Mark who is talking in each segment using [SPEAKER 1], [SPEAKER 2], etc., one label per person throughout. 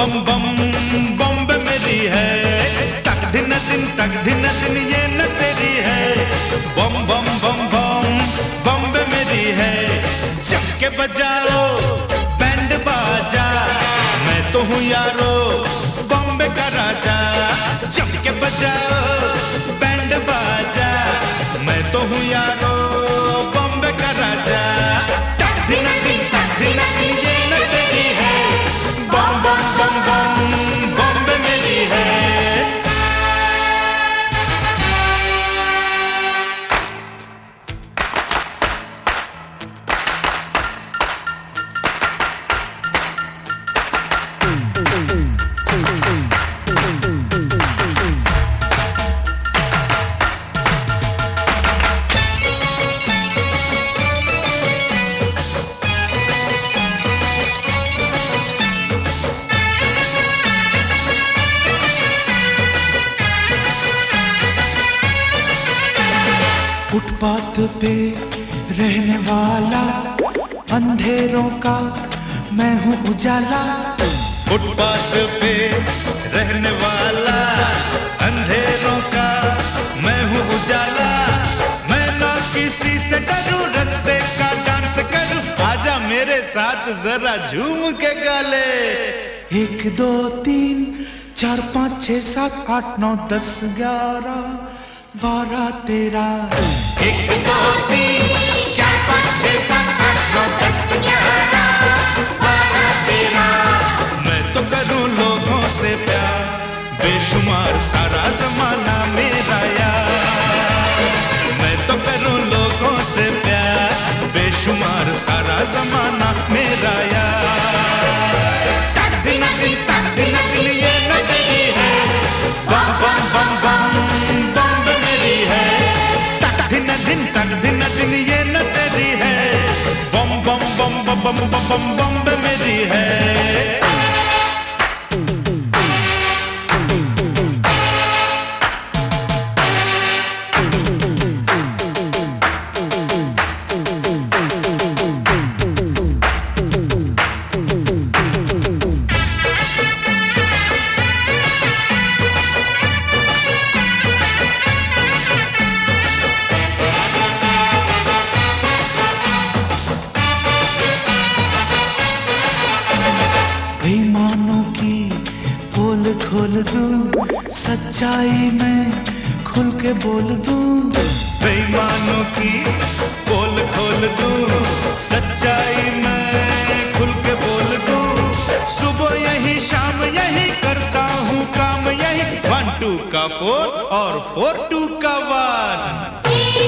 [SPEAKER 1] बम बम बॉम्बे मेरी है, तक दिन ये न तेरी है। बम बम बम बम बॉम्बे मेरी है, जम के बजाओ बैंड बाजा, मैं तो हूँ यारो बॉम्बे का राजा। जम के बजाओ बैंड बाजा, मैं तो हूँ यारो बॉम्बे का राजा। तक दिन ये न तेरी है, बम बम बम बम बॉम्बे मेरी है। फुटपाथ पे रहने वाला, अंधेरों का मैं हूँ उजाला। फुटपाथ पे रहने वाला, अंधेरों का मैं हूँ उजाला। मैं ना किसी से डरूं, रास्ते का डांस करूं, आजा मेरे साथ जरा झूम के गा ले। 1 2 3 4 5 6 7 8 9 10 11 12 13। 1 2 3 4 5 6 7 8 9 10 11 12 13। मैं तो करूं लोगों से प्यार, बेशुमार सारा जमाना मेरा यार। मैं तो करूं लोगों से प्यार, बेशुमार सारा जमाना मेरा यार। तक दिन ये न तेरी है, बम बम बम बम बॉम्बे मेरी है। तक दिन ये न तेरी है, बम बम बम बम बम बम बॉम्बे मेरी है। बेईमानों की पोल खोल दूं, सच्चाई में खुल के बोल दूं। बेईमानों की पोल खोल दूं, सच्चाई में खुल के बोल दूं। सुबह यही शाम यही करता हूँ काम यही, 1 2 का 4 और 4 2 का 1।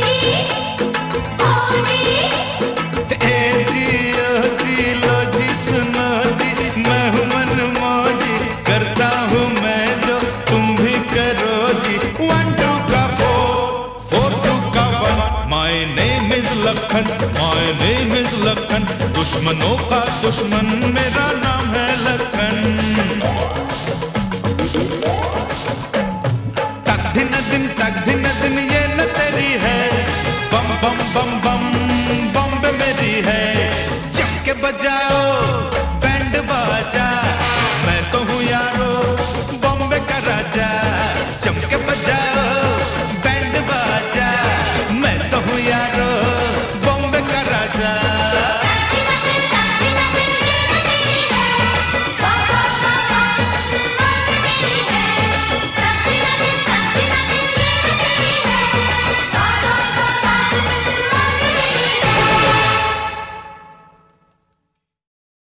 [SPEAKER 1] सुनो जी, मैं हूँ मनमौजी, करता हूँ मैं जो तुम भी करो जी। 1 2 का 4 4 2 का 1। My name is Lakhan, my name is Lakhan, दुश्मनों का दुश्मन मेरा नाम है लखन। तक दिन ये न तेरी है, बम बम बम बम बॉम्बे मेरी है। जम के बजाओ